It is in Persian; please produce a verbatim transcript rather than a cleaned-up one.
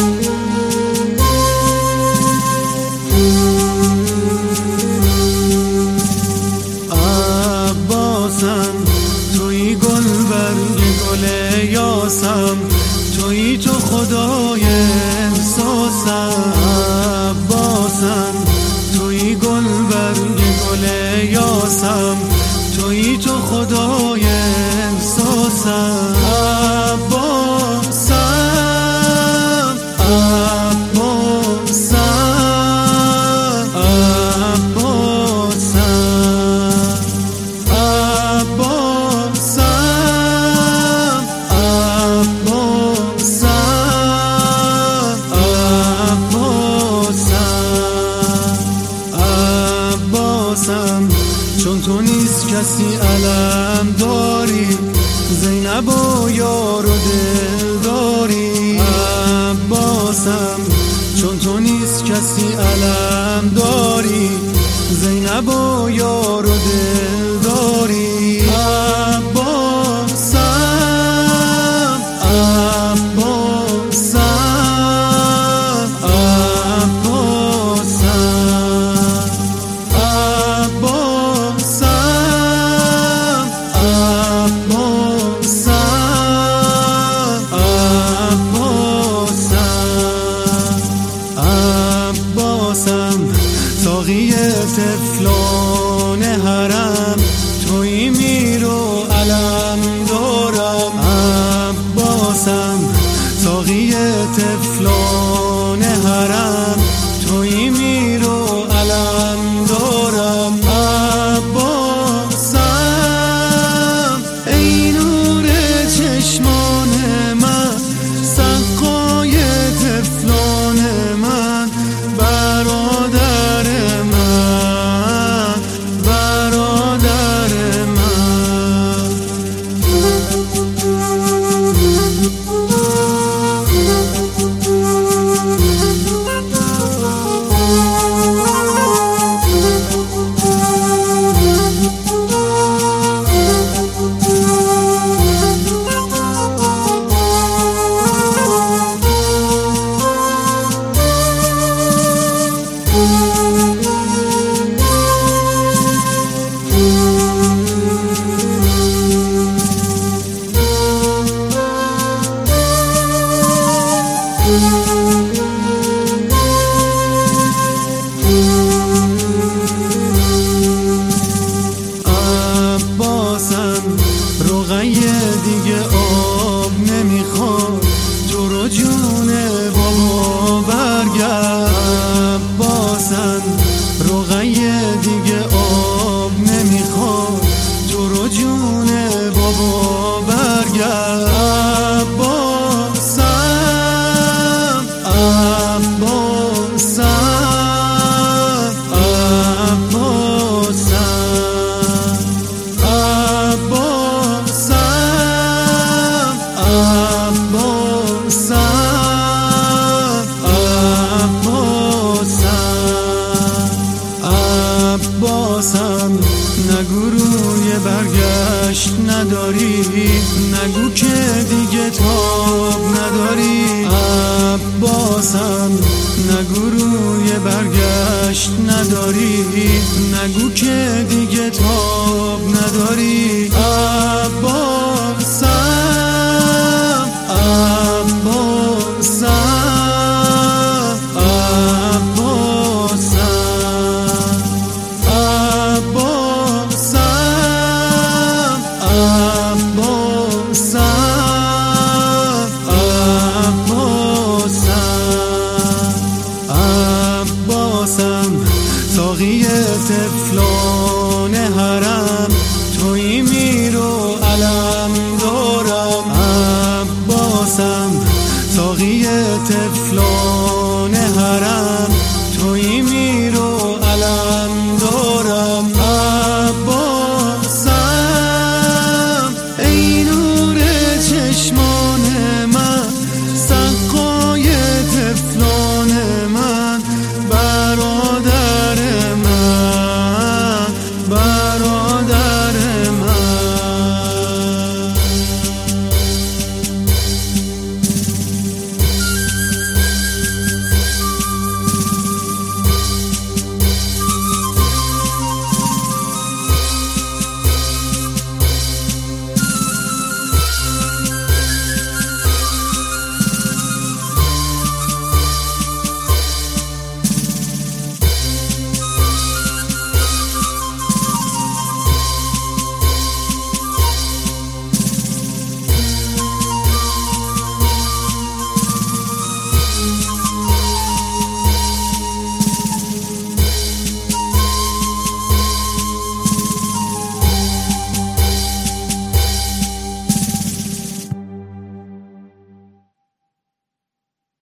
توی گل برگ گل یاسم، توی تو خدای احساسم. عباسم توی گل برگ گل یاسم، توی تو خدای احساسم. عباسم عباسم چون تو نیست کسی علم داری، زینب و یار و دل داری. عباسم چون تو نیست کسی علم داری، زینب و یار و دل داری. عباسم عباسم ساقی طفلان حرم، توی میر و علم دارم. عباسم ساقی طفلان حرم، توی میر و علم دارم. عباسم ای نور چشمان من، سقای طفلان من، برادر من برادر من. عباسم رقیه دیگه آب نمیخواد، تو رو جون بابا برگرد. عباسم رقیه دیگه آب نمیخواد، تو رو جون بابا برگرد. عباسم عباسم عباسم نگو روی برگشت نداری، نگو که دیگه تاب نداری. عباسم نگو روی برگشت نداری، نگو که دیگه تاب نداری. عباسم عباسم ساقی طفلان حرم، توی میر و علم دارم. عباسم ساقی طفلان حرم، توی میر و